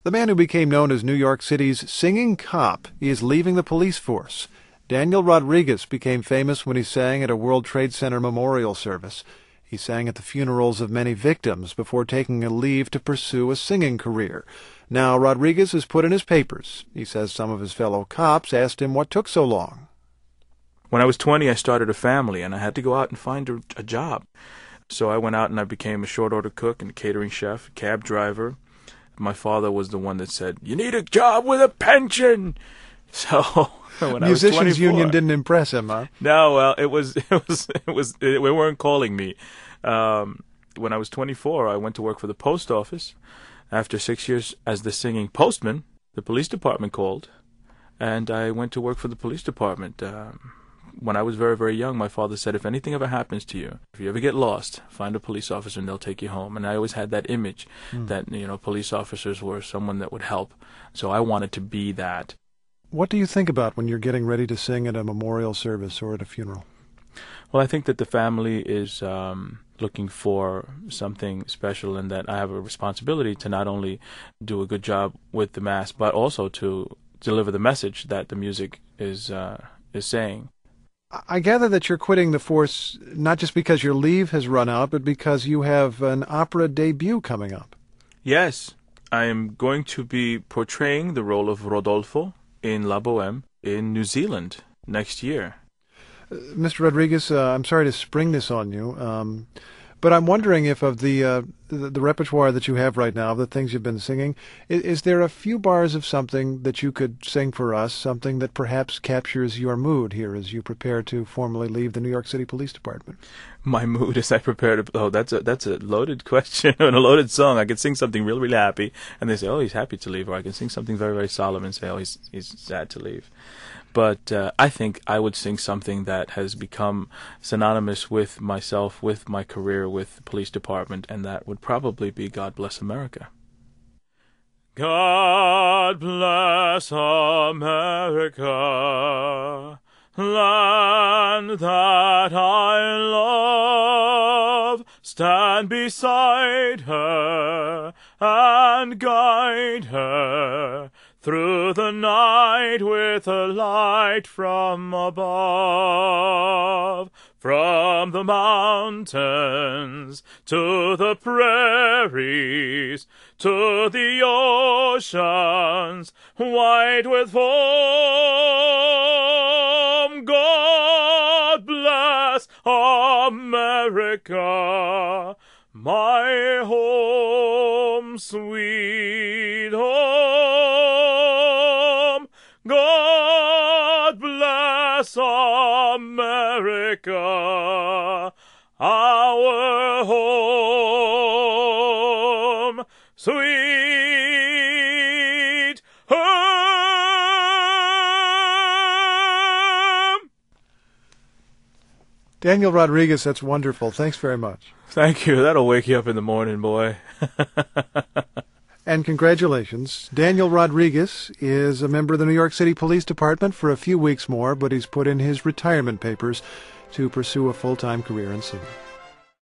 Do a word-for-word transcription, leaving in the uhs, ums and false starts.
The man who became known as New York City's singing cop is leaving the police force. Daniel Rodriguez became famous when he sang at a World Trade Center memorial service. He sang at the funerals of many victims before taking a leave to pursue a singing career. Now Rodriguez has put in his papers. He says some of his fellow cops asked him what took so long. When I was twenty, I started a family, and I had to go out and find a, a job. So I went out and I became a short-order cook and catering chef, cab driver. My father was the one that said, "You need a job with a pension." So when I was twenty-four, Musicians Union didn't impress him, huh? No, well, it was it was it was it, we weren't calling me. Um, when I was twenty-four, I went to work for the post office. After six years as the singing postman, the police department called, and I went to work for the police department. Um, when I was very, very young, my father said, if anything ever happens to you, if you ever get lost, find a police officer and they'll take you home. And I always had that image mm. that, you know, police officers were someone that would help. So I wanted to be that. What do you think about when you're getting ready to sing at a memorial service or at a funeral? Well, I think that the family is um, looking for something special, and that I have a responsibility to not only do a good job with the mass, but also to deliver the message that the music is uh, is saying. I gather that you're quitting the force not just because your leave has run out, but because you have an opera debut coming up. Yes, I am going to be portraying the role of Rodolfo in La Boheme in New Zealand next year. Uh, Mister Rodriguez, uh, I'm sorry to spring this on you, um, but I'm wondering if of the, uh, the the repertoire that you have right now, the things you've been singing, is, is there a few bars of something that you could sing for us, something that perhaps captures your mood here as you prepare to formally leave the New York City Police Department? My mood as I prepare to... Oh, that's a, that's a loaded question and a loaded song. I could sing something really, really happy, and they say, oh, he's happy to leave. Or I can sing something very, very solemn and say, oh, he's, he's sad to leave. But uh, I think I would sing something that has become synonymous with myself, with my career, with the police department, and that would probably be God Bless America. God bless America, land that I love. Stand beside her and guide her through the night with a light from above. From the mountains to the prairies, to the oceans white with foam. God bless America, my home, sweet home. God bless America, our home, sweet home. Daniel Rodriguez, that's wonderful. Thanks very much. Thank you. That'll wake you up in the morning, boy. And congratulations. Daniel Rodriguez is a member of the New York City Police Department for a few weeks more, but he's put in his retirement papers to pursue a full-time career in singing.